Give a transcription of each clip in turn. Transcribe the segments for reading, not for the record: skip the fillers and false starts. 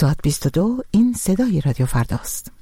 ساعت 22 این صدای رادیو فرداست.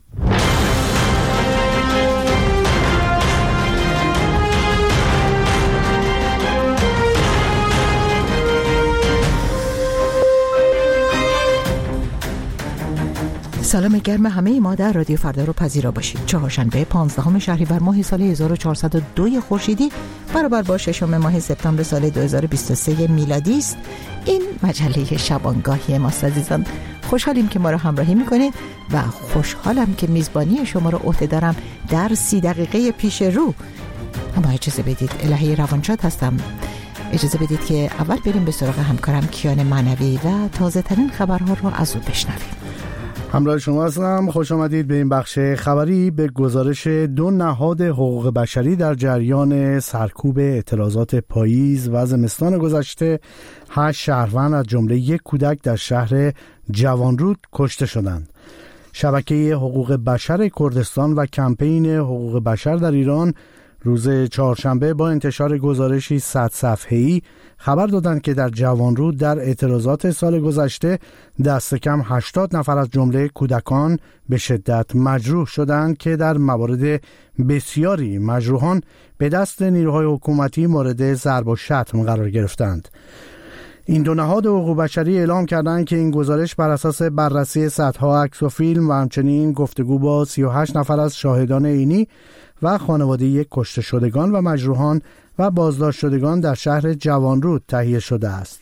سلام گرم همه ما در رادیو فردا رو پذیرا باشید. چهارشنبه 15 شهریور ماه سال 1402 خورشیدی برابر با 6 ماه سپتامبر سال 2023 میلادی است. این مجله شبانگاهی ماست عزیزان. خوشحالیم که ما رو همراهی میکنید و خوشحالم که میزبانی شما رو عهده دارم در 30 دقیقه پیش رو. اما اجازه بدید، الهی روانشاد هستم. اجازه بدید که اول بریم به سراغ همکارم کیان معنوی و تازه ترین خبرها رو از او بشنویم. همراه شما هستم. خوش آمدید به این بخش خبری. به گزارش 2 نهاد حقوق بشری در جریان سرکوب اعتراضات پاییز و زمستان گذشته 8 شهروند از جمله 1 کودک در شهر جوانرود کشته شدند. شبکه حقوق بشر کردستان و کمپین حقوق بشر در ایران روز چهارشنبه با انتشار گزارشی 100 صفحه‌ای خبر دادند که در جوانرود در اعتراضات سال گذشته دست کم 80 نفر از جمله کودکان به شدت مجروح شدند که در موارد بسیاری مجروحان به دست نیروهای حکومتی مورد ضرب و شتم قرار گرفتند. این 2 نهاد حقوق بشری اعلام کردند که این گزارش بر اساس بررسی صدها عکس و فیلم و همچنین گفتگو با 38 نفر از شاهدان عینی و خانواده 1 کشته شدگان و مجروحان و بازداشت شدگان در شهر جوانرود تهیه شده است.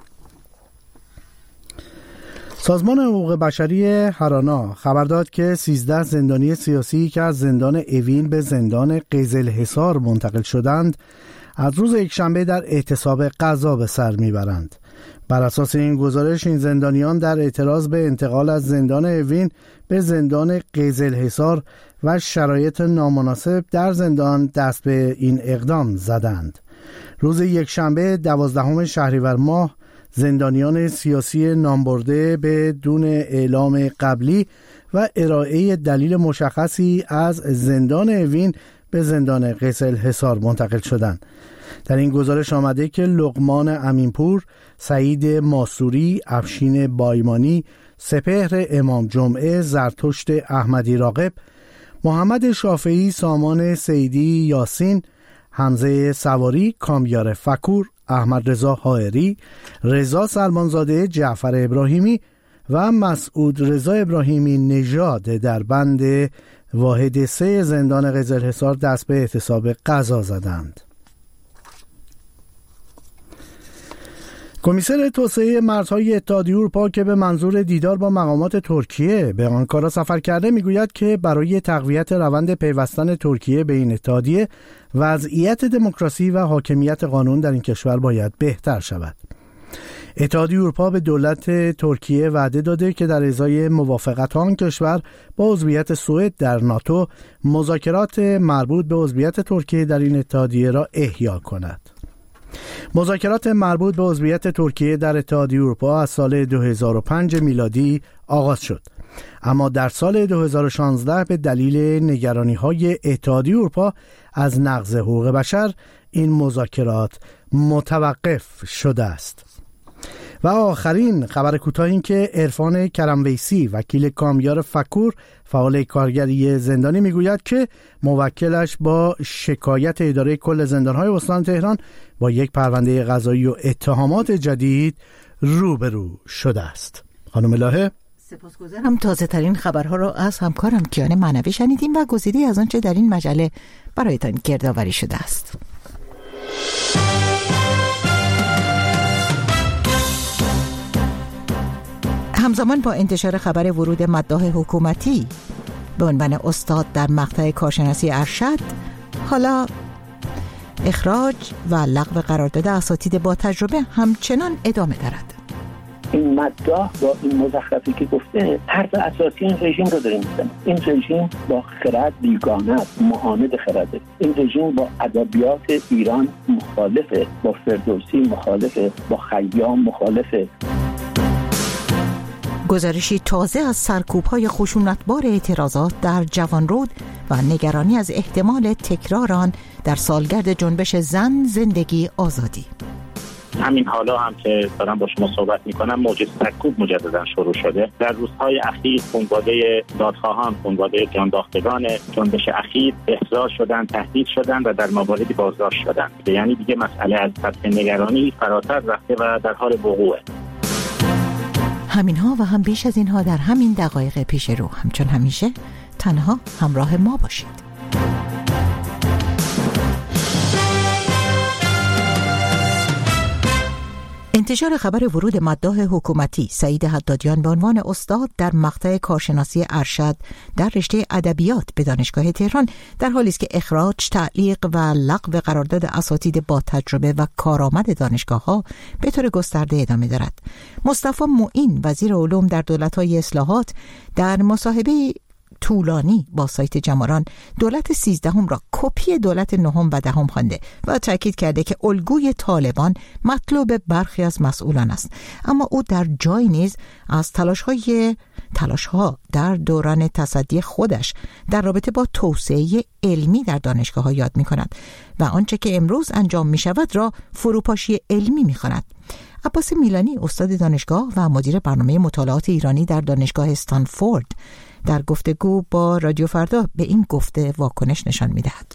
سازمان حقوق بشری هرانا خبر داد که 13 زندانی سیاسی که از زندان اوین به زندان قزلحصار منتقل شدند از روز یکشنبه در اعتصاب قضا به سر میبرند. بر اساس این گزارش این زندانیان در اعتراض به انتقال از زندان اوین به زندان قزلحصار و شرایط نامناسب در زندان دست به این اقدام زدند. روز یکشنبه 12 شهریور ماه زندانیان سیاسی نامبرده بدون اعلام قبلی و ارائه دلیل مشخصی از زندان اوین به زندان قزلحصار منتقل شدند. در این گزارش آمده که لقمان امینپور، سعید ماسوری، افشین بایمانی، سپهر امام جمعه، زرتشت احمدی راغب، محمد شافعی، سامان سیدی یاسین، حمزه سواری، کامیار فکور، احمد رضا حائری، رضا سلمانزاده، جعفر ابراهیمی و مسعود رضا ابراهیمی نژاد در بند واحد 3 زندان قزلحصار دست به اعتصاب قضا زدند. کمیسر توسعه مرزهای اتحادیه اروپا که به منظور دیدار با مقامات ترکیه به آنکارا سفر کرده میگوید که برای تقویت روند پیوستن ترکیه به این اتحادیه وضعیت دموکراسی و حاکمیت قانون در این کشور باید بهتر شود. اتحادیه اروپا به دولت ترکیه وعده داده که در ازای موافقت آن کشور با عضویت سوئد در ناتو مذاکرات مربوط به عضویت ترکیه در این اتحادیه را احیا کند. مذاکرات مربوط به عضویت ترکیه در اتحادیه اروپا از سال 2005 میلادی آغاز شد، اما در سال 2016 به دلیل نگرانی‌های اتحادیه اروپا از نقض حقوق بشر این مذاکرات متوقف شده است. و آخرین خبر کوتاه این که عرفان کرمویسی وکیل کامیار فکور فعال کارگری زندانی میگوید که موکلش با شکایت اداره کل زندان‌های استان تهران با یک پرونده قضایی و اتهامات جدید روبرو شده است. خانم الهه، سپاسگزارم. تازه ترین خبرها را از همکارم کیان معنوی شنیدیم و گزیده‌ای از آنچه در این مجله برایتان گردآوری شده است. همزمان با انتشار خبر ورود مداح حکومتی به عنوان استاد در مقطع کارشناسی ارشد، حالا اخراج و لغو قرارداد اساتید با تجربه همچنان ادامه دارد. این مداح با این مزخرفی که گفته حرف اساسی این رژیم رو داره میزنه. این رژیم با خرد بیگانه است، معاند خرده. این رژیم با ادبیات ایران مخالفه، با فردوسی مخالفه، با خیام مخالفه. گزارشی تازه از سرکوب‌های خشونتبار اعتراضات در جوانرود و نگرانی از احتمال تکرار آن در سالگرد جنبش زن زندگی آزادی. همین حالا هم که دارم با شما صحبت میکنم موج سکوب مجددا شروع شده. در روزهای اخیر خانواده دادخواهان، خانواده جانداختگان جنبش اخیر احضار شدن، تهدید شدن و در مواردی بازداشت شدن. یعنی دیگه مسئله از سطح نگرانی فراتر رفته و در حال وقوعه. همینها و هم بیش از اینها در همین دقایق پیش رو. همچون همیشه تنها همراه ما باشید. انتشار خبر ورود مداح حکومتی سعید حدادیان به عنوان استاد در مقطع کارشناسی ارشد در رشته ادبیات به دانشگاه تهران در حالی است که اخراج، تعلیق و لغو قرارداد اساتید با تجربه و کارآمد دانشگاه‌ها به طور گسترده ادامه دارد. مصطفی معین وزیر علوم در دولت‌های اصلاحات در مصاحبه طولانی با سایت جماران دولت 13 را کپی دولت 9 و 10 خوانده و تاکید کرده که الگوی طالبان مطلوب برخی از مسئولان است. اما او در جای نیز از تلاش‌ها در دوران تصدی خودش در رابطه با توسعه علمی در دانشگاه‌ها یاد می‌کند و آنچه که امروز انجام می‌شود را فروپاشی علمی می‌خواند. عباس میلانی استاد دانشگاه و مدیر برنامه مطالعات ایرانی در دانشگاه استنفورد در گفتگو با رادیو فردا به این گفته واکنش نشان می‌دهد.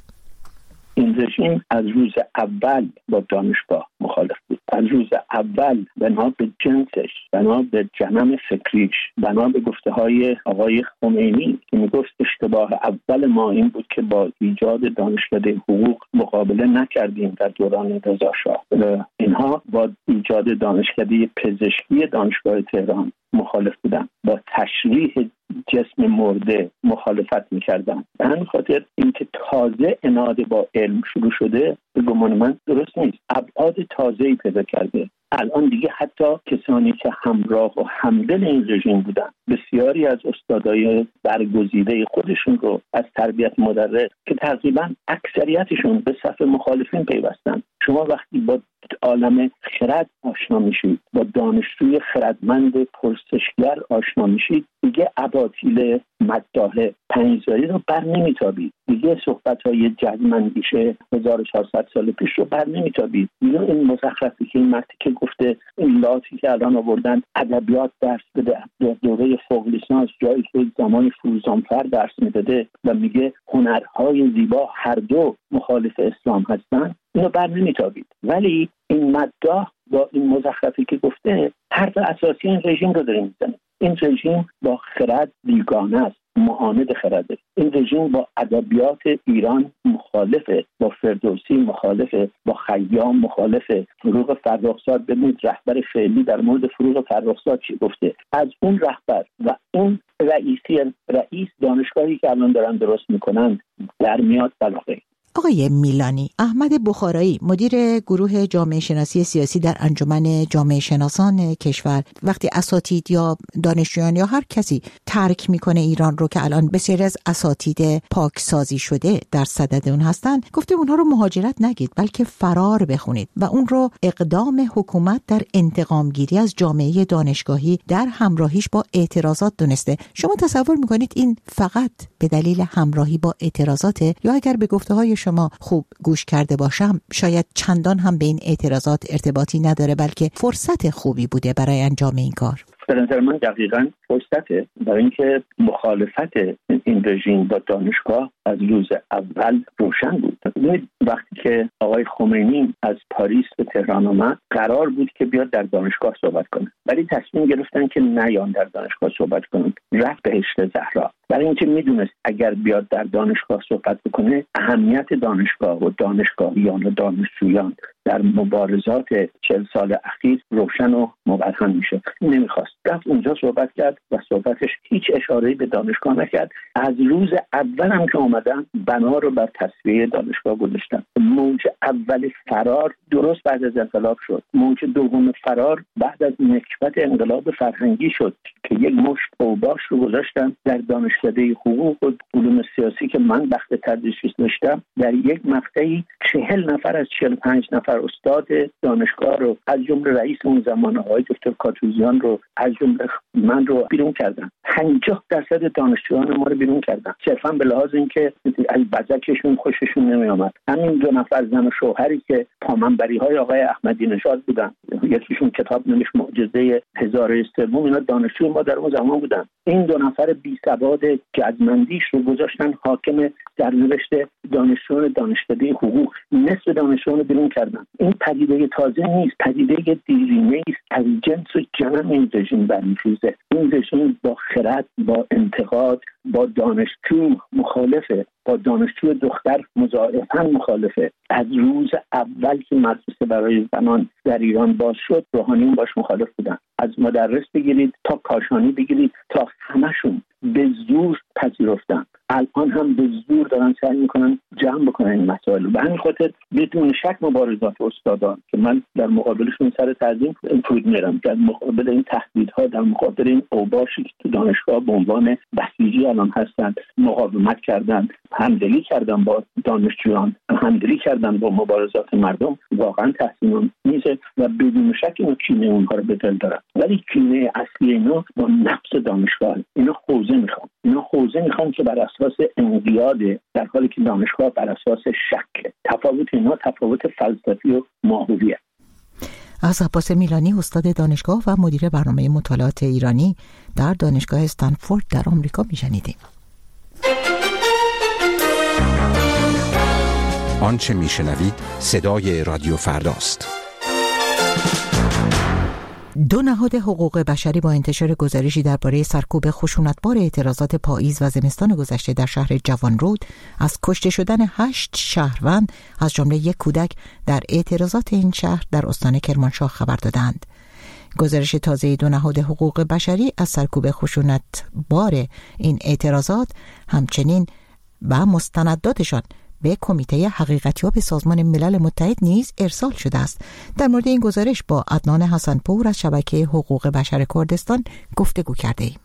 این رژیم از روز اول با دانشگاه مخالف بود. از روز اول بنا به جنسش، بنا به جنم فکریش، بنا به گفته‌های آقای خمینی که میگفت اشتباه اول ما این بود که با ایجاد دانشکده حقوق مقابله نکردیم در دوران رضا شاه. اینها با ایجاد دانشکده پزشکی دانشگاه تهران مخالف بودن، با تشریح جسم مرده مخالفت می‌کردن. به همین خاطر اینکه تازه اناده با علم شروع شده به گمان من درست نیست. ابعاد تازه‌ای پیدا کرده. الان دیگه حتی کسانی که همراه و همدل این رژیم بودن، بسیاری از استادای برگزیده خودشون رو از تربیت مدرس که تقریبا اکثریتشون به صف مخالفین پیوستن. شما وقتی با عالم خرد آشنا میشید، با دانشجوی خردمند پرسشگر آشنا میشید، دیگه اباطیل مداح پنجزاری رو بر نمیتابید. دیگه صحبت‌های جزم‌اندیشه 1400 سال پیش رو بر نمیتابید. دیگه این مزخرفی که این مقطعی که گفته این لاتی که الان آوردن ادبیات درس بده در دوره فوق لیسانس، جایی که زمانی فروزانفر درس میداده و میگه هنرهای زیبا هر دو مخالف اسلام هستن، اینو بر نمیتابید. ولی این مداح با این مزخرفی که گفته حرف اساسی این رژیم رو داره میزنه. این رژیم با خرد بیگانه است، معاند خرده. این رژیم با ادبیات ایران مخالفه، با فردوسی مخالفه، با خیام مخالفه. فروغ فرخزاد ببینید رهبر فعلی در مورد فروغ فرخزاد چی گفته. از اون رهبر و اون رئیس دانشگاهی که الان دارن درست میکنن در میاد بلاغه. آقای میلانی، احمد بخارایی مدیر گروه جامعه شناسی سیاسی در انجمن جامعه شناسان کشور وقتی اساتید یا دانشجویان یا هر کسی ترک میکنه ایران رو که الان بسیاری از اساتید پاکسازی شده در صدد اون هستن، گفته اونها رو مهاجرت نگید بلکه فرار بخونید و اون رو اقدام حکومت در انتقام گیری از جامعه دانشگاهی در همراهیش با اعتراضات دونسته. شما تصور میکنید این فقط به دلیل همراهی با اعتراضاته یا اگر به گفته‌های شما خوب گوش کرده باشم شاید چندان هم به این اعتراضات ارتباطی نداره بلکه فرصت خوبی بوده برای انجام این کار؟ به نظر من دقیقاً فرصته برای اینکه مخالفت این رژیم با دانشگاه از روز اول روشن بود. وقتی که آقای خمینی از پاریس به تهران آمد قرار بود که بیاد در دانشگاه صحبت کنه، ولی تصمیم گرفتن که نیان در دانشگاه صحبت کنن. رفت بهشت زهرا برای اینکه میدونست اگر بیاد در دانشگاه صحبت بکنه اهمیت دانشگاه و دانشگاهیان و دانشجویان در مبارزات 40 سال اخیر روشن و مبرهن میشه. نمیخواست، رفت اونجا صحبت کرد و صحبتش هیچ اشاره‌ای به دانشگاه نکرد. از روز اول هم که اومدن بنا رو بر تصفیه دانشگاه گذاشتن. موج اول فرار درست بعد از انقلاب شد. موج دوم فرار بعد از نکبت انقلاب فرهنگی شد که یک مشت اوباش رو گذاشتن در دانشکده حقوق و علوم سیاسی که من بخت تدریس داشتم. در یک مقطعی 40 نفر از 45 نفر استاد دانشگاه رو از جمله رئیس اون زمان آقای دکتر کاتوزیان رو از جمله من رو بیرون کردن. 50% دانشجویان ما رو بیرون کردن، صرفا به لحاظ اینکه از بزکشون خوششون نمی آمد. همین 2 نفر زن و شوهری که پامنبری‌های آقای احمدی نژاد بودن، یکیشون کتاب نوشت معجزه هزاره سوم، اینا دانشجوی ما در اون زمان بودن. این 2 نفر بی سواد جزمندیش رو گذاشتن حاکم سرنوشت دانشجویان دانشکده حقوق. نصف دانشجویان بیرون کردن. این پدیده تازه نیست، پدیده دیرینه است، از جنس و جنم این رژیم برمی‌خیزه. این رژیم با خرد، با انتقاد، با دانشجو مخالفه، با دانشجو دختر مضاعفاً مخالفه. از روز اول که مدرسه برای زنان در ایران باز شد، روحانیون باش مخالف بودن. از مدرس بگیرید تا کاشانی بگیرید تا همشون به زور پذیرفتن. الان هم به زور دارن سعی میکنن جمع بکنن این مسائل. به همین خاطر بدون شک مبارزات استادان که من در مقابلشون سر تعظیم فرود میرم، در مقابل این تهدیدها، در مقابل این اوباشی که تو دانشگاه به عنوان بسیجی الان هستن مقاومت کردن، همدلی کردن با دانشجویان، همدلی کردن با مبارزات مردم، واقعا تحسین میشه و بدون شک اینو کینه اونها رو به دل دارن. ولی کینه اصلی اینا با نفس دانشگاه. اینا حوزه میخوان که بر اساس انقیاده، در حالی که دانشگاه بر اساس شک. تفاوت اینا تفاوت فلسفی و ماهویه. از عباس میلانی، استاد دانشگاه و مدیر برنامه مطالعات ایرانی در دانشگاه استنفورد در آمریکا میشنیدیم. آنچه میشنوید صدای رادیو فرداست. 2 نهاد حقوق بشری با انتشار گزارشی درباره سرکوب خشونتبار اعتراضات پاییز و زمستان گذشته در شهر جوانرود از کشته شدن 8 شهروند از جمله 1 کودک در اعتراضات این شهر در استان کرمانشاه خبر دادند. گزارش تازه 2 نهاد حقوق بشری از سرکوب خشونتبار این اعتراضات همچنین و مستنداتشان به کمیته حقیقتیاب سازمان ملل متحد نیز ارسال شده است. در مورد این گزارش با عدنان حسن‌پور از شبکه حقوق بشر کردستان گفتگو کرده ایم.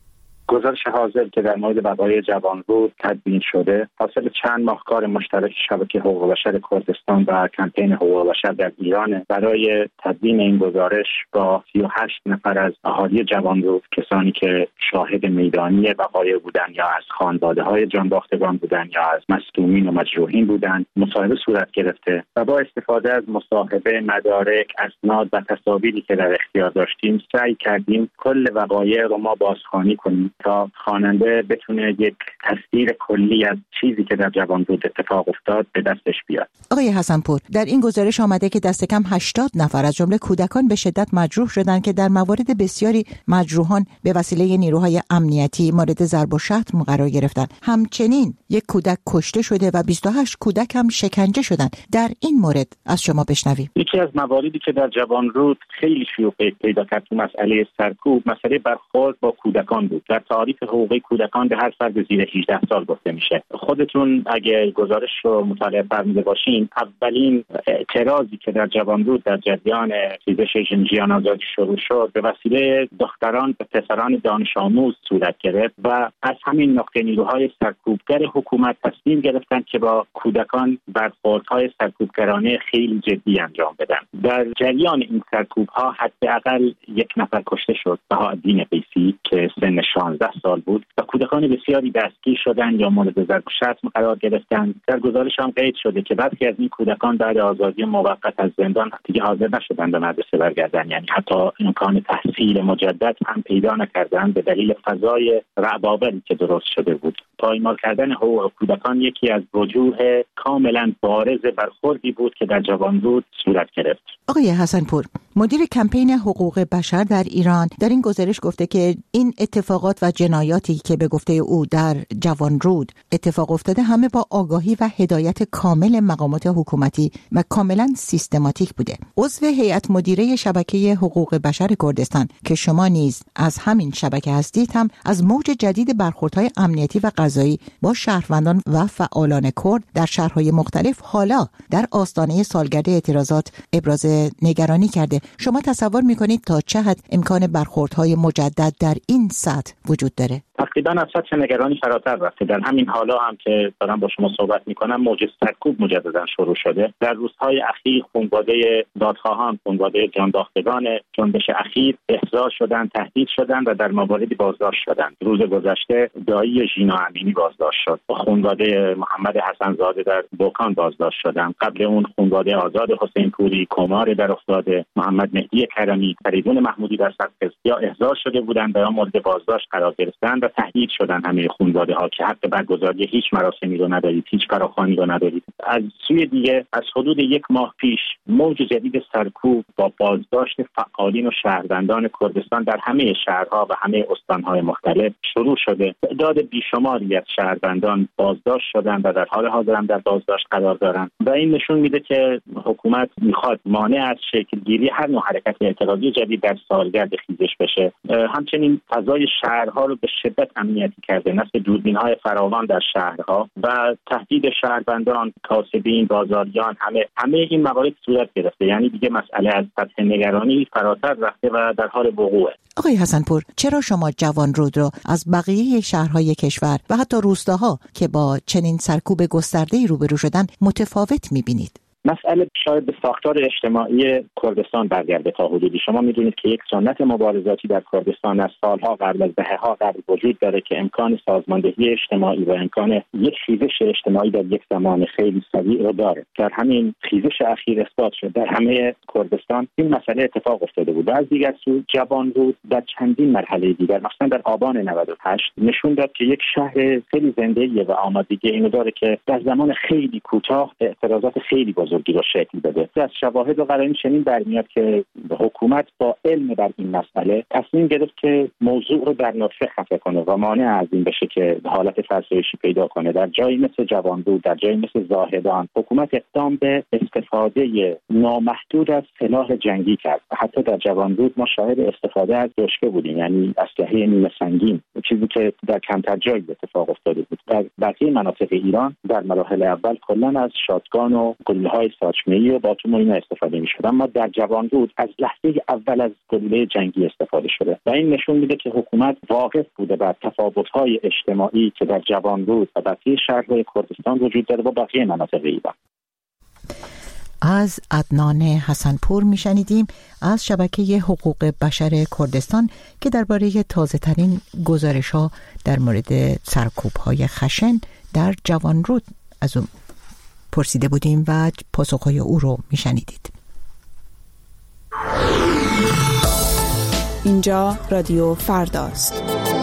گزارش حاضر که در مورد وقایع جوانرود تدوین شده حاصل چند ماه کار مشترک شبکه حقوق بشر کردستان و کمپین حقوق بشر در ایران. برای تدوین این گزارش با 38 نفر از اهالی جوانرود، کسانی که شاهد میدانی وقایع بودند یا از خانواده‌های جانباختگان بودند یا از مصدومین و مجروحین بودند، مصاحبه صورت گرفته و با استفاده از مصاحبه، مدارک، اسناد و تصاویری که در اختیار داشتیم سعی کردیم کل وقایع رو ما بازخوانی کنیم تا خواننده بتونه یک تصویر کلی از چیزی که در جوانرود اتفاق افتاد به دستش بیاد. آقای حسن‌پور، در این گزارش آمده که دست کم 80 نفر از جمله کودکان به شدت مجروح شدند که در موارد بسیاری مجروحان به وسیله نیروهای امنیتی مورد ضرب و شتم قرار گرفتند. همچنین 1 کودک کشته شده و 28 کودک هم شکنجه شدند. در این مورد از شما بشنویم. یکی از مواردی که در جوانرود خیلی شیوع پیدا کرد تو مسئله سرکوب، مسئله برخورد با کودکان بود. در تعریف حقوقی کودکان به هر فرد زیر 18 سال گفته میشه. خودتون اگه گزارش رو مطالعه فرموده باشین، اولین اعتراضی که در جوانرود در جریان خیزش ژنجیان آزادی شروع شد به وسیله دختران و پسران دانش آموز صورت گرفت و از همین نقطه نیروهای سرکوبگر حکومت تصمیم گرفتند که با کودکان برخوردهای سرکوبگرانه خیلی جدی انجام بدن. در جریان این سرکوب‌ها حداقل 1 نفر کشته شد، بهاءالدین قیسی که سن 16 سال بود و کودکان بسیاری دستگیر شدند یا مورد ضرب و شتم قرار گرفتند. در گزارش هم قید شده که برخی از این کودکان بعد آزادی موقت از زندان دیگه حاضر نشدند به مدرسه برگردن، یعنی حتی امکان تحصیل مجدد هم پیدا نکردند به دلیل فضای رعب‌آوری که درست شده بود. پایمال کردن حقوق کودکان یکی از وجوه کاملا بارز برخوردی بود که در جوانرود صورت گرفت. آقای حسن‌پور، مدیر کمپین حقوق بشر در ایران در این گزارش گفته که این اتفاقات و جنایاتی که به گفته او در جوانرود اتفاق افتاده همه با آگاهی و هدایت کامل مقامات حکومتی و کاملا سیستماتیک بوده. عضو هیئت مدیره شبکه حقوق بشر کردستان که شما نیز از همین شبکه هستید هم از موج جدید برخوردهای امنیتی و قضایی با شهروندان و فعالان کرد در شهرهای مختلف حالا در آستانه سالگرد اعتراضات ابراز نگرانی کرده. شما تصور میکنید تا چه حد امکان برخوردهای مجدد در این سطح وجود داره؟ تقریبا از سطح نگرانی فراتر رفته. در همین حالا هم که دارم با شما صحبت میکنم موج سرکوب مجددا شروع شده. در روزهای اخیر خانواده دادخواهان، خانواده جانداختگان جنبش اخیر احضار شدند، تهدید شدند و در مواردی بازداشت شدند. روز گذشته دایی ژینا امینی بازداشت شد. خانواده محمد حسن زاده در بوکان بازداشت شدند. قبل اون خانواده آزاد حسین پوری، کمار در افتاده، محمد مهدی کرمی، فریدون محمودی در سرخستیا احضار شده بودند و مورد بازداشت قرار گرفتند و تهدید شدند همه خانواده ها که حق برگزاری هیچ مراسمی رو ندارید، هیچ فراخوانی رو ندارید. از سوی دیگه از حدود 1 ماه پیش موج جدید سرکوب با بازداشت فعالین و شهروندان کردستان در همه شهرها و همه استانهای مختلف شروع شده. تعداد بیشماری از شهروندان بازداشت شدند و در حال حاضر هم در بازداشت قرار دارند و این نشون میده که حکومت میخواد مانع از شکلگیری هر نوع حرکت اعتراضی جدید در سالگرد خیزش بشه. همچنین فضای شهرها رو به شدت امنیتی کرده، نصب دوربین‌های فراوان در شهرها و تهدید شهروندان، کاسبین، بازاریان، همه این موارد صورت گرفته. یعنی دیگه مسئله از سطح نگرانی فراتر رفته و در حال وقوعه. آقای حسنپور، چرا شما جوانرود را از بقیه شهرهای کشور و حتی روستاها که با چنین سرکوب گسترده‌ای روبرو شدن متفاوت می‌بینید؟ مسئله شاید به ساختار اجتماعی کردستان برگرده تا حدودی. شما میدونید که یک سنت مبارزاتی در کردستان از سالها قبل، از دهه‌ها قبل وجود داره که امکان سازماندهی اجتماعی و امکان یک خیزش اجتماعی در یک زمان خیلی سریع رو داره. در همین خیزش اخیر اثبات شد در همه کردستان این مسئله اتفاق افتاده بود. از دیگر سو جوانرود در چندین مرحله دیگر، مثلا در آبان 98 نشون داد که یک شهر خیلی زنده‌ایه و آمادگی اینو داره که در زمان خیلی کوتاه اعتراضات خیلی بزرگی رو شکل بده. از شواهد و قرائن چنین برمیاد که حکومت با علم بر این مسئله تصمیم گرفت که موضوع رو در نطفه خفه کنه و مانع از این بشه که حالت فرسایشی پیدا کنه. در جایی مثل جوانرود، در جایی مثل زاهدان، حکومت اقدام به استفاده نامحدود از سلاح جنگی کرد. حتی در جوانرود ما شاهد استفاده از دشکه بودیم، یعنی اسلحه نیمه سنگین، چیزی که در کمتر جایی اتفاق افتاده بود. در بقیه مناطق ایران در مراحل اول کلا از شاتگان و گلوله‌های ساچمه‌ای و باتوم اینا استفاده می‌شد، اما در جوانرود از لحظه اول از گلوله جنگی استفاده شده و این نشون میده که حکومت واقف بوده بر تفاوت‌های اجتماعی که در جوانرود و بقیه شهرهای کردستان وجود داره با بقیه مناطق ایران. از عدنان حسنپور میشنیدیم از شبکه حقوق بشر کردستان که درباره تازه‌ترین گزارش‌ها در مورد سرکوب‌های خشن در جوانرود از اون پرسیده بودیم و پاسخهای او رو میشنیدید. اینجا رادیو فرداست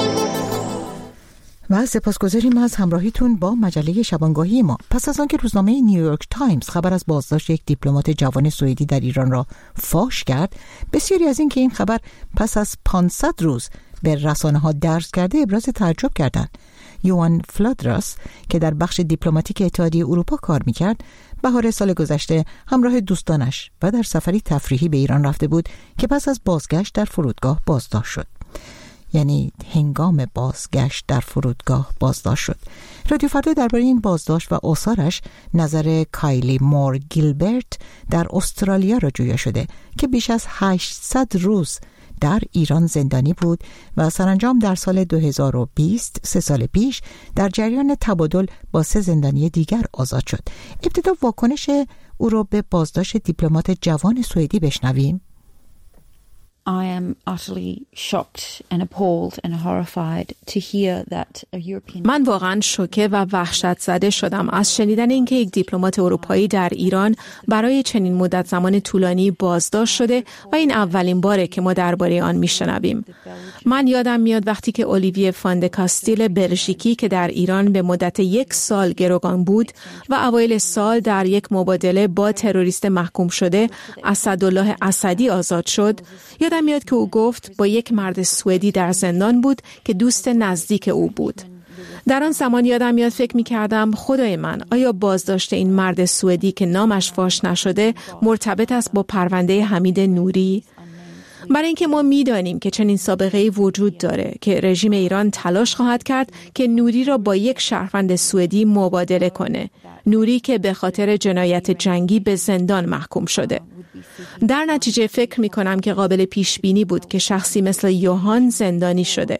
و سپاسگزاریم از همراهیتون با مجله شبانگاهی ما. پس از آنکه روزنامه نیویورک تایمز خبر از بازداشت یک دیپلمات جوان سوئدی در ایران را فاش کرد، بسیاری از این که این خبر پس از 500 روز به رسانه‌ها درز کرده ابراز تعجب کردند. یوان فلادراس که در بخش دیپلماتیک اتحادیه اروپا کار می‌کرد، بهار سال گذشته همراه دوستانش و در سفری تفریحی به ایران رفته بود که پس از بازگشت در فرودگاه بازداشت شد. یعنی هنگام بازگشت در فرودگاه بازداشت شد. رادیو فردا درباره این بازداشت و آثارش نظر کایلی مور گیلبرت در استرالیا را جویا شده که بیش از 800 روز در ایران زندانی بود و سرانجام در سال 2020 3 سال پیش در جریان تبادل با 3 زندانی دیگر آزاد شد. ابتدا واکنش او را به بازداشت دیپلمات جوان سوئدی بشنویم. I am utterly shocked and appalled and horrified to hear that a European. من واقعا شوکه و وحشت زده شدم از شنیدن اینکه یک دیپلمات اروپایی در ایران برای چنین مدت زمان طولانی بازداشت شده و این اولین باره که ما درباره آن میشنویم. من یادم میاد وقتی که اولیویه فان د کاستیل بلژیکی که در ایران به مدت 1 سال گروگان بود و اوایل سال در یک مبادله با تروریست محکوم شده اسدالله اسدی آزاد شد، یادم میاد که او گفت با یک مرد سوئدی در زندان بود که دوست نزدیک او بود. در آن زمان یادم میاد فکر می‌کردم خدای من، آیا بازداشت این مرد سوئدی که نامش فاش نشده مرتبط است با پرونده حمید نوری؟ برای اینکه ما می‌دانیم که چنین سابقه‌ای وجود داره که رژیم ایران تلاش خواهد کرد که نوری را با یک شهروند سوئدی مبادله کنه، نوری که به خاطر جنایت جنگی به زندان محکوم شده. در نتیجه فکر می‌کنم که قابل پیش بینی بود که شخصی مثل یوهان زندانی شده.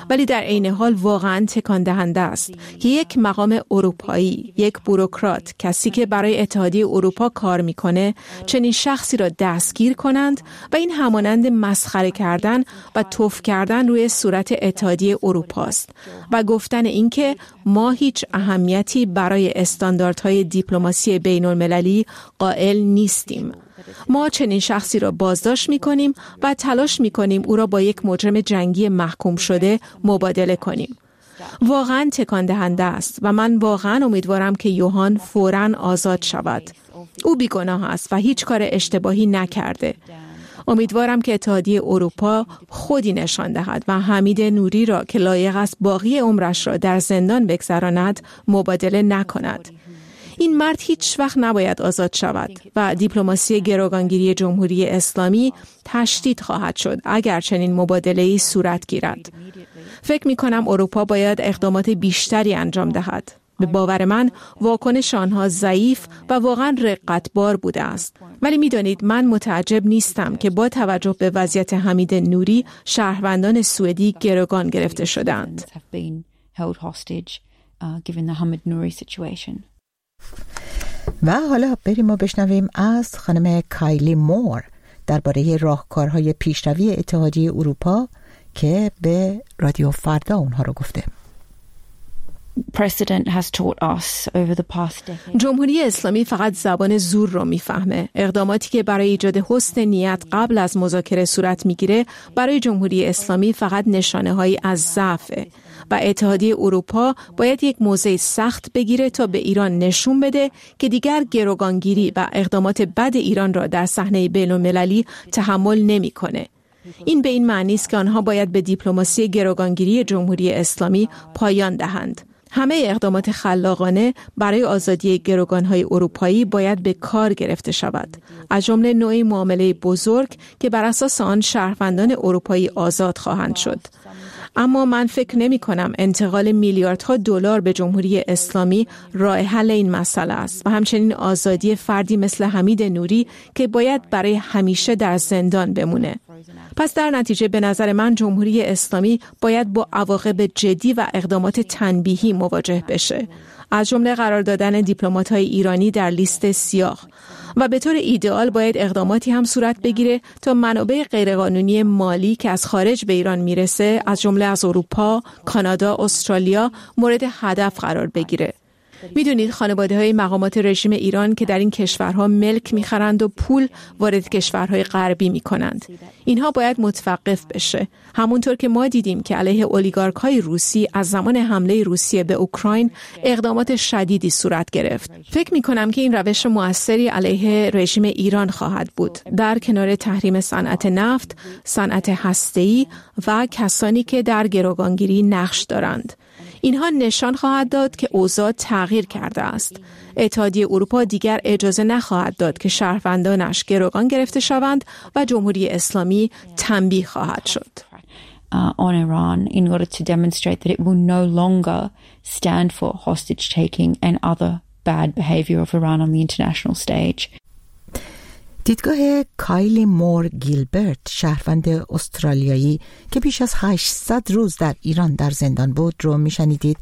ولی در عین حال واقعاً تکان دهنده است که یک مقام اروپایی، یک بوروکرات، کسی که برای اتحادیه اروپا کار میکنه، چنین شخصی را دستگیر کنند و این همانند مسخره کردن و توف کردن روی صورت اتحادیه اروپا است و گفتن اینکه ما هیچ اهمیتی برای استانداردهای دیپلماسی بین المللی قائل نیستیم. ما چنین شخصی را بازداشت می‌کنیم و تلاش می‌کنیم او را با یک مجرم جنگی محکوم شده مبادله کنیم. واقعاً تکان دهنده است و من واقعاً امیدوارم که یوهان فوراً آزاد شود. او بیگناه است و هیچ کار اشتباهی نکرده. امیدوارم که اتحادیه اروپا خودی نشان دهد و حمید نوری را که لایق است باقی عمرش را در زندان بگذراند مبادله نکند. این مرد هیچ وقت نباید آزاد شود و دیپلماسی گروگانگیری جمهوری اسلامی تشدید خواهد شد اگر چنین مبادله‌ای صورت گیرد. فکر می‌کنم اروپا باید اقدامات بیشتری انجام دهد. به باور من واکنش آنها ضعیف و واقعا رقتبار بوده است. ولی می‌دانید من متعجب نیستم که با توجه به وضعیت حمید نوری شهروندان سوئدی گروگان گرفته شدند. و حالا بریم و بشنویم از خانم کایلی مور درباره راهکارهای پیشروی اتحادیه اروپا که به رادیو فردا اونها رو گفته. جمهوری اسلامی فقط زبان زور رو میفهمه. اقداماتی که برای ایجاد حسن نیت قبل از مذاکره صورت میگیره برای جمهوری اسلامی فقط نشانه‌هایی از ضعفه و اتحادیه اروپا باید یک موضع سخت بگیره تا به ایران نشون بده که دیگر گروگانگیری و اقدامات بد ایران را در صحنه بین‌المللی تحمل نمی‌کنه. این به این معنی است که آنها باید به دیپلماسی گروگانگیری جمهوری اسلامی پایان دهند. همه اقدامات خلاقانه برای آزادی گروگان‌های اروپایی باید به کار گرفته شود، از جمله نوعی معامله بزرگ که بر اساس آن شهروندان اروپایی آزاد خواهند شد. اما من فکر نمی‌کنم انتقال میلیاردها دلار به جمهوری اسلامی راه حل این مسئله است و همچنین آزادی فردی مثل حمید نوری که باید برای همیشه در زندان بمونه. پس در نتیجه به نظر من جمهوری اسلامی باید با عواقب جدی و اقدامات تنبیهی مواجه بشه، از جمله قرار دادن دیپلمات‌های ایرانی در لیست سیاه و به طور ایدئال باید اقداماتی هم صورت بگیره تا منابع غیرقانونی مالی که از خارج به ایران میرسه از جمله از اروپا، کانادا، استرالیا مورد هدف قرار بگیره. میدونید خانواده‌های مقامات رژیم ایران که در این کشورها ملک می‌خرند و پول وارد کشورهای غربی می‌کنند. اینها باید متوقف بشه. همونطور که ما دیدیم که علیه اولیگارک‌های روسی از زمان حمله روسیه به اوکراین اقدامات شدیدی صورت گرفت. فکر می‌کنم که این روش موثری علیه رژیم ایران خواهد بود. در کنار تحریم صنعت نفت، صنعت هسته‌ای و کسانی که در گروگانگیری نقش دارند. اینها نشان خواهد داد که اوضاع تغییر کرده است. اتحادیه اروپا دیگر اجازه نخواهد داد که شهروندانش گروگان گرفته شوند و جمهوری اسلامی تنبیه خواهد شد. On Iran in order to demonstrate that it will no longer stand for hostage taking and other bad behavior of Iran on the international stage. دیدگاه کایلی مور گیلبرت، شهروند استرالیایی که بیش از 800 روز در ایران در زندان بود رو میشنیدید.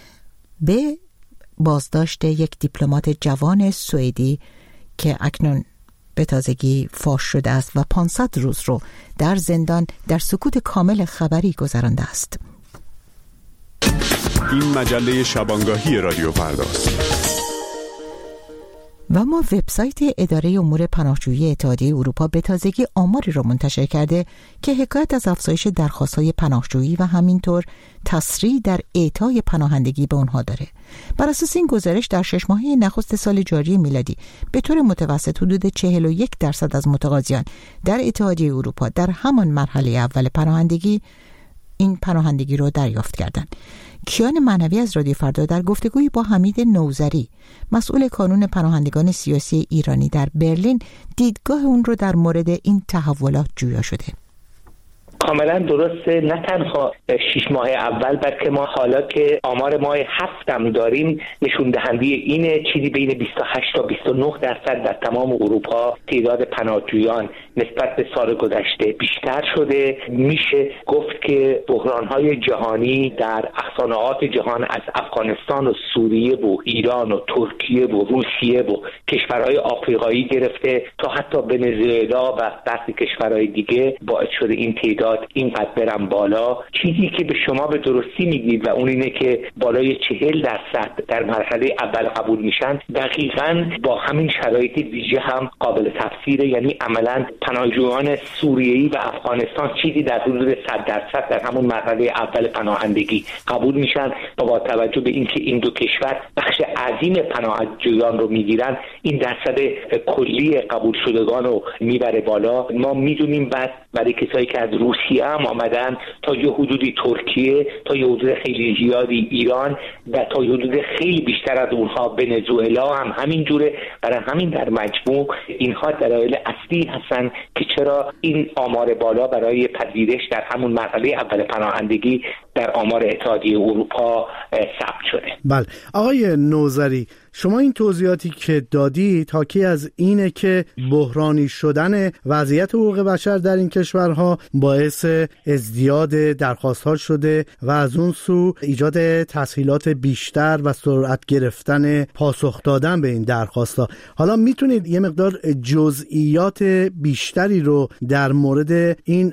به بازداشت یک دیپلمات جوان سوئدی که اکنون به تازگی فاش شده است و 500 روز رو در زندان در سکوت کامل خبری گذرانده است. این مجله شبانگاهی رادیو فرداست. و ما وبسایت اداره امور پناهجویی اتحادیه اروپا به تازگی آماری را منتشر کرده که حکایت از افزایش درخواست‌های پناهجویی و همینطور تسریع در اعطای پناهندگی به اونها داره. بر اساس این گزارش در 6 ماهه نخست سال جاری میلادی به طور متوسط حدود 41% از متقاضیان در اتحادیه اروپا در همان مرحله اول پناهندگی این پناهندگی رو دریافت کردند. کیان معنوی از رادیو فردا در گفتگویی با حمید نوذری، مسئول کانون پناهندگان سیاسی ایرانی در برلین، دیدگاه اون رو در مورد این تحولات جویا شده. کاملا درسته. نه تنها 6 ماه اول، بلکه ما حالا که آمار ماه 7 هم داریم نشون دهنده اینه، چیزی بین 28 تا 29% در تمام اروپا تعداد پناهجویان نسبت به سال گذشته بیشتر شده. میشه گفت که بحران‌های جهانی در اقصانعات جهان از افغانستان و سوریه و ایران و ترکیه و روسیه و کشورهای آفریقایی گرفته تا حتی ونزوئلا و برخی کشورهای دیگه باعث شده این تعداد اینقدر برن بالا. چیزی که به شما به درستی میگید و اون اینه که بالای 40% در مرحله اول قبول میشن، دقیقاً با همین شرایط ویژه هم قابل تفسیره. یعنی عملاً پناهجویان سوریه‌ای و افغانستان چیزی در حدود 100% در همون مرحله اول پناهندگی قبول میشن و با توجه به اینکه این دو کشور بخش عظیم پناهجویان رو میگیرن، این درصد کلی قبول شدگان رو میبره بالا. ما میدونیم بعد برای کسایی که از روسیه هم آمدن تا یه حدودی ترکیه، تا یه حدود خیلی زیادی ایران و تا یه حدود خیلی بیشتر از اونها ونزوئلا هم همینجوره. برای همین در مجموع اینها دلایل اصلی هستن که چرا این آمار بالا برای پذیرش در همون مرحله اول پناهندگی در آمار اتحادیه اروپا ثبت شده. بله آقای نوذری، شما این توضیحاتی که دادید حاکی از اینه که بحرانی شدن وضعیت حقوق بشر در این کشورها باعث ازدیاد درخواست‌ها شده و از اون سو ایجاد تسهیلات بیشتر و سرعت گرفتن پاسخ دادن به این درخواست‌ها. حالا میتونید یه مقدار جزئیات بیشتری رو در مورد این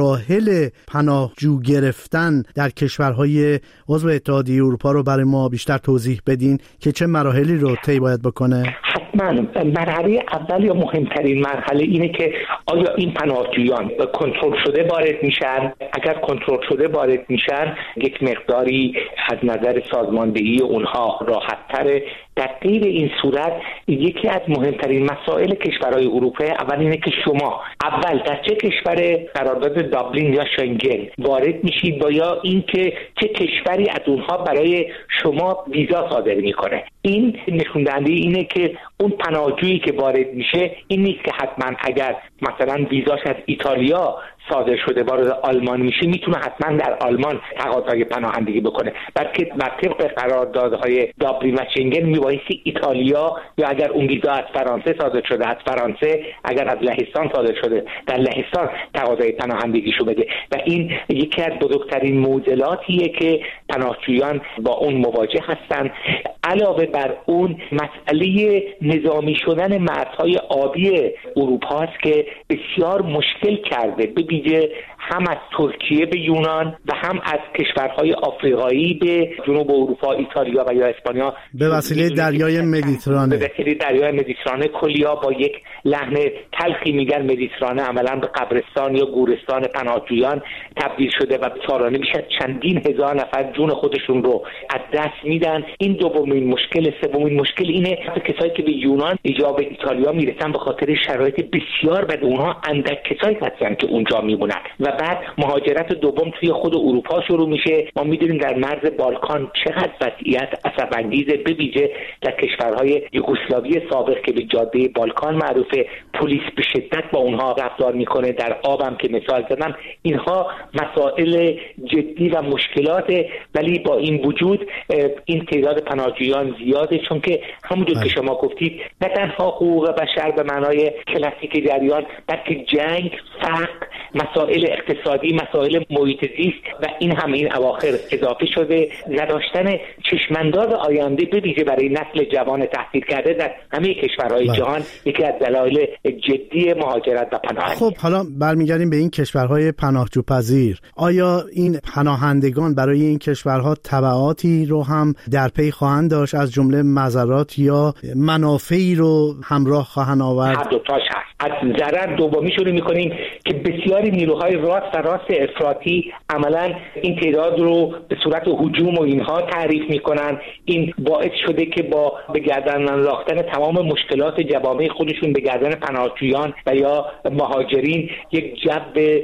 مراحل پناهجو گرفتن در کشورهای عضو اتحادیه اروپا رو برای ما بیشتر توضیح بدین که چه مراحلی رو طی باید بکنه؟ حتما مرحله اول یا مهمترین مرحله اینه که آیا این پناهجویان کنترل شده وارد میشن؟ اگر کنترل شده وارد میشن یک مقداری از نظر سازماندهی اونها راحت تره. در غیر این صورت یکی از مهمترین مسائل کشورهای اروپایی اول اینه که شما اول در چه کشور قرارداد دابلین یا شنگن وارد میشید و یا اینکه چه کشوری از اونها برای شما ویزا صادر میکنه. این نشون دهنده اینه که اون پناهجویی که وارد میشه این نیست که حتما اگر مثلا ویزاش از ایتالیا صادر شده وارد آلمان میشه میتونه حتما در آلمان تقاضای پناهندگی بکنه، بلکه بر طبق قراردادهای دابلین و شنگن میبایستی ایتالیا یا اگر اون ویزا از فرانسه صادر شده از فرانسه، اگر از لهستان صادر شده در لهستان تقاضای پناهندگیشو بده. و این یکی از بزرگترین معضلاتیه که پناهجویان با اون مواجه هستن. علاوه بر اون مسئله نظامی شدن مرزهای آبی اروپا است که بسیار مشکل کرده، به ویژه هم از ترکیه به یونان و هم از کشورهای آفریقایی به جنوب اروپا، ایتالیا و یا اسپانیا به وسیله دریای مدیترانه. به وسیله دریای مدیترانه کلیا با یک لحن تلخی میگن مدیترانه عملا به قبرستان یا گورستان پناهجویان تبدیل شده و سالانه بیش از چندین هزار نفر جون خودشون رو از دست میدن. این دومین مشکل. سومین مشکل اینه که کسایی که به یونان یا به ایتالیا میرسن به خاطر شرایط بسیار بد اونها اندک کسایی هستن که اونجا میمونن و بعد مهاجرت دوم توی خود اروپا شروع میشه. ما میدونیم در مرز بالکان چقدر وضعیت عصب‌انگیزه، به ویژه در کشورهای یوگسلاوی سابق که به جاده بالکان معروفه. پلیس به شدت با اونها رفتار میکنه. در آبم که مثال زدم اینها مسائل جدی و مشکلات، ولی با این وجود این تعداد پناهجویان زیاده، چون که همونجور که شما گفتید نه تنها حقوق بشر به معنای کلاسیک جریان، بلکه جنگ، فقر، مسائل اقتصادی، مسائل محیط زیست و این هم این اواخر اضافه شده. نداشتن چشمانداز آینده به ویژه برای نسل جوان تحصیل کرده در همه کشورهای جهان یکی از دلایل جدی مهاجرت و پناهندگی. خب حالا برمیگردیم به این کشورهای پناهجوپذیر. آیا این پناهندگان برای این کشورها تبعاتی رو هم در پی خواهند داشت، از جمله مضرات یا منافعی رو همراه خواهند آورد؟ هر دو تاش هست. از ضرر دومی شروع می‌کنیم که بسیاری نیروهای راست و راست افراطی عملاً این تعداد رو به صورت هجوم و اینها تعریف می‌کنن. این باعث شده که با به گردن انداختن تمام مشکلات جوامع خودشون به گردن پناهجویان و یا مهاجرین یک جو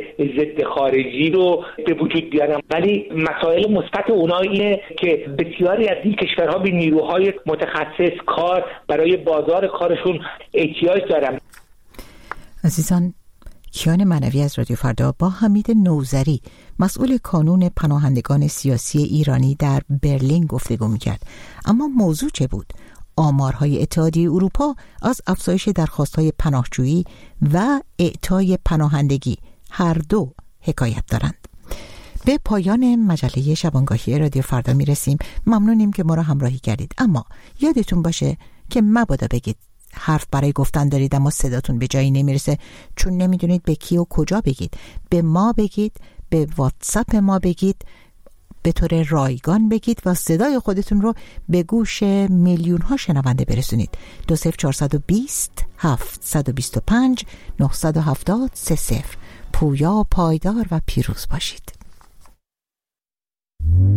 ضد خارجی رو به وجود بیارن. ولی مسائل مثبت اونها اینه که بسیاری از این کشورها به نیروهای متخصص کار برای بازار کارشون احتیاج دارن. عزیزان، کیان معنوی از رادیو فردا با حمید نوذری مسئول کانون پناهندگان سیاسی ایرانی در برلین گفتگو می‌کرد. اما موضوع چه بود؟ آمارهای اتحادیه اروپا از افزایش درخواست‌های پناهجویی و اعطای پناهندگی هر دو حکایت دارند. به پایان مجله شبانگاهی رادیو فردا میرسیم. ممنونیم که ما را همراهی کردید. اما یادتون باشه که مبادا بگید حرف برای گفتن دارید اما صداتون به جایی نمیرسه، چون نمیدونید به کی و کجا بگید. به ما بگید، به واتساپ ما بگید، به طور رایگان بگید و صدای خودتون رو به گوش میلیون ها شنونده برسونید. 20420 725 970 30. پویا، پایدار و پیروز باشید.